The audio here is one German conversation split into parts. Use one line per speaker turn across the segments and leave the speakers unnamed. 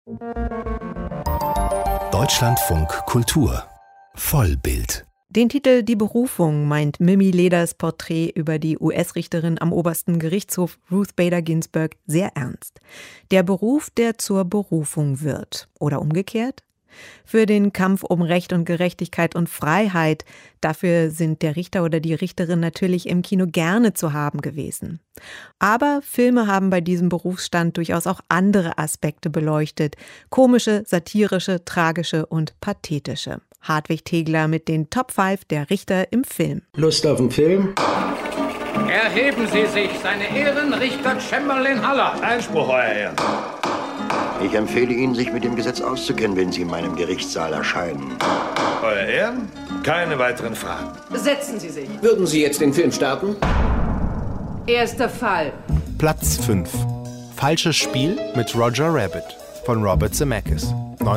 Deutschlandfunk Kultur Vollbild.
Den Titel »Die Berufung« meint Mimi Leders Porträt über die US-Richterin am obersten Gerichtshof Ruth Bader Ginsburg sehr ernst. Der Beruf, der zur Berufung wird. Oder umgekehrt? Für den Kampf um Recht und Gerechtigkeit und Freiheit, dafür sind der Richter oder die Richterin natürlich im Kino gerne zu haben gewesen. Aber Filme haben bei diesem Berufsstand durchaus auch andere Aspekte beleuchtet. Komische, satirische, tragische und pathetische. Hartwig Tegler mit den Top 5 der Richter im Film.
Lust auf den Film?
Erheben Sie sich, seine Ehren, Richter Chamberlain Haller.
Einspruch, Euer Ehren.
Ich empfehle Ihnen, sich mit dem Gesetz auszukennen, wenn Sie in meinem Gerichtssaal erscheinen.
Euer Ehren, keine weiteren Fragen.
Setzen Sie sich.
Würden Sie jetzt den Film starten?
Erster Fall.
Platz 5. Falsches Spiel mit Roger Rabbit von Robert Zemeckis,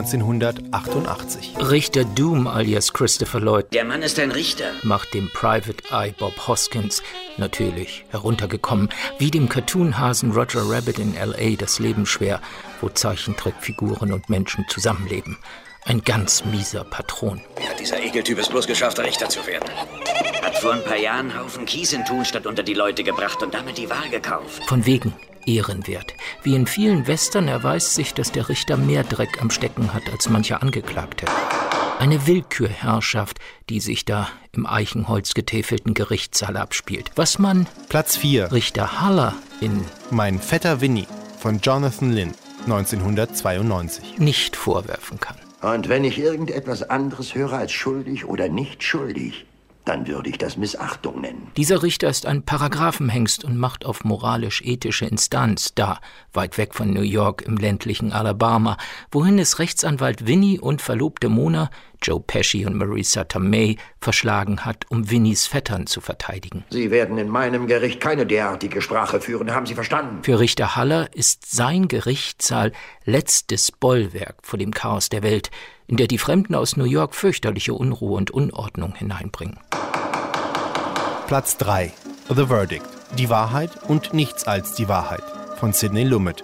1988.
Richter Doom alias Christopher Lloyd.
Der Mann ist ein Richter.
Macht dem Private Eye Bob Hoskins, natürlich heruntergekommen, wie dem Cartoonhasen Roger Rabbit in L.A. das Leben schwer, wo Zeichentrickfiguren und Menschen zusammenleben. Ein ganz mieser Patron.
Wie hat dieser Ekeltyp es bloß geschafft, Richter zu werden? Hat vor ein paar Jahren einen Haufen Kies in Thunstadt unter die Leute gebracht und damit die Wahl gekauft.
Von wegen ehrenwert. Wie in vielen Western erweist sich, dass der Richter mehr Dreck am Stecken hat als mancher Angeklagte. Eine Willkürherrschaft, die sich da im Eichenholz getäfelten Gerichtssaal abspielt. Was man
Platz 4.
Richter Haller in
Mein Vetter Winnie von Jonathan Lynn, 1992
nicht vorwerfen kann.
Und wenn ich irgendetwas anderes höre als schuldig oder nicht schuldig, dann würde ich das Missachtung nennen.
Dieser Richter ist ein Paragraphenhengst und macht auf moralisch-ethische Instanz da, weit weg von New York im ländlichen Alabama, wohin es Rechtsanwalt Winnie und Verlobte Mona, Joe Pesci und Marisa Tomei, verschlagen hat, um Winnies Vettern zu verteidigen.
Sie werden in meinem Gericht keine derartige Sprache führen, haben Sie verstanden?
Für Richter Haller ist sein Gerichtssaal letztes Bollwerk vor dem Chaos der Welt, in der die Fremden aus New York fürchterliche Unruhe und Unordnung hineinbringen.
Platz 3. The Verdict. Die Wahrheit und nichts als die Wahrheit von Sidney Lumet,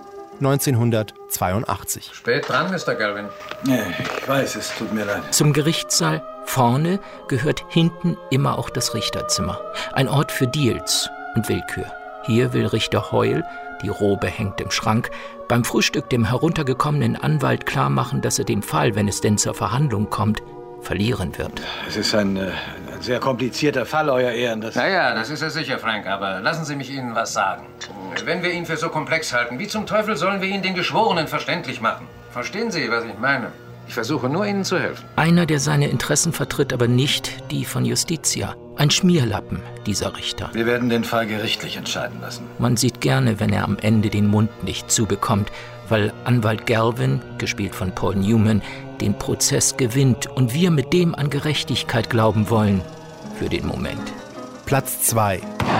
1982.
Spät dran, Mr. Galvin.
Ich weiß, es tut mir leid.
Zum Gerichtssaal vorne gehört hinten immer auch das Richterzimmer. Ein Ort für Deals und Willkür. Hier will Richter Hoyle, die Robe hängt im Schrank, beim Frühstück dem heruntergekommenen Anwalt klarmachen, dass er den Fall, wenn es denn zur Verhandlung kommt, verlieren wird.
Es ist ein sehr komplizierter Fall, Euer Ehren.
Naja, das ist er sicher, Frank, aber lassen Sie mich Ihnen was sagen. Wenn wir ihn für so komplex halten, wie zum Teufel sollen wir ihn den Geschworenen verständlich machen? Verstehen Sie, was ich meine? Ich versuche nur, Ihnen zu helfen.
Einer, der seine Interessen vertritt, aber nicht die von Justitia. Ein Schmierlappen, dieser Richter.
Wir werden den Fall gerichtlich entscheiden lassen.
Man sieht gerne, wenn er am Ende den Mund nicht zubekommt, weil Anwalt Galvin, gespielt von Paul Newman, den Prozess gewinnt und wir mit dem an Gerechtigkeit glauben wollen. Für den Moment.
Platz 2.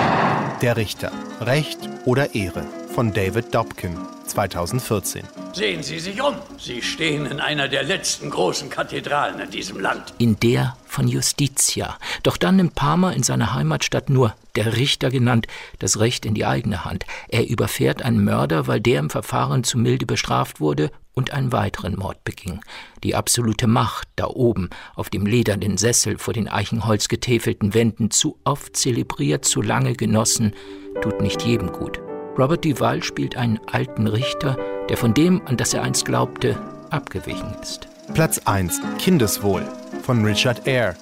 Der Richter. Recht oder Ehre von David Dobkin, 2014.
Sehen Sie sich um. Sie stehen in einer der letzten großen Kathedralen in diesem Land.
In der von Justitia. Doch dann nimmt Palmer in seiner Heimatstadt nur, der Richter genannt, das Recht in die eigene Hand. Er überfährt einen Mörder, weil der im Verfahren zu milde bestraft wurde und einen weiteren Mord beging. Die absolute Macht da oben, auf dem ledernen Sessel vor den Eichenholz getäfelten Wänden, zu oft zelebriert, zu lange genossen, tut nicht jedem gut. Robert Duvall spielt einen alten Richter, der von dem, an das er einst glaubte, abgewichen ist.
Platz 1. Kindeswohl von Richard Eyre,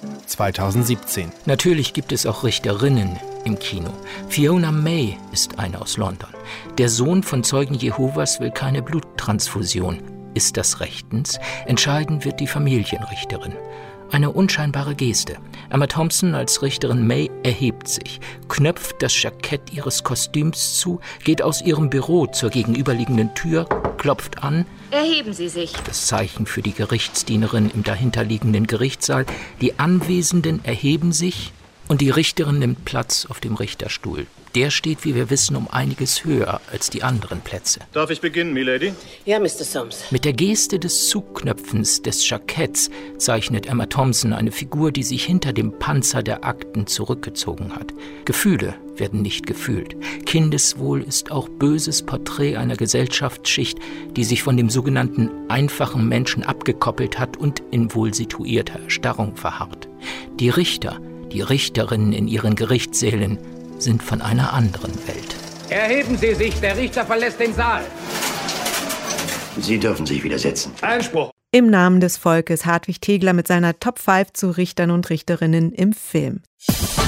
2017.
Natürlich gibt es auch Richterinnen im Kino. Fiona May ist eine aus London. Der Sohn von Zeugen Jehovas will keine Bluttransfusion. Ist das rechtens? Entscheiden wird die Familienrichterin. Eine unscheinbare Geste. Emma Thompson als Richterin May erhebt sich, knöpft das Jackett ihres Kostüms zu, geht aus ihrem Büro zur gegenüberliegenden Tür, klopft an.
Erheben Sie sich.
Das Zeichen für die Gerichtsdienerin im dahinterliegenden Gerichtssaal. Die Anwesenden erheben sich und die Richterin nimmt Platz auf dem Richterstuhl. Der steht, wie wir wissen, um einiges höher als die anderen Plätze.
Darf ich beginnen, Milady?
Ja, Mr. Soames.
Mit der Geste des Zugknöpfens des Jacketts zeichnet Emma Thompson eine Figur, die sich hinter dem Panzer der Akten zurückgezogen hat. Gefühle werden nicht gefühlt. Kindeswohl ist auch böses Porträt einer Gesellschaftsschicht, die sich von dem sogenannten einfachen Menschen abgekoppelt hat und in wohlsituierter Erstarrung verharrt. Die Richter, die Richterinnen in ihren Gerichtssälen sind von einer anderen Welt.
Erheben Sie sich, der Richter verlässt den Saal.
Sie dürfen sich wieder setzen.
Einspruch.
Im Namen des Volkes Hartwig Tegler mit seiner Top 5 zu Richtern und Richterinnen im Film.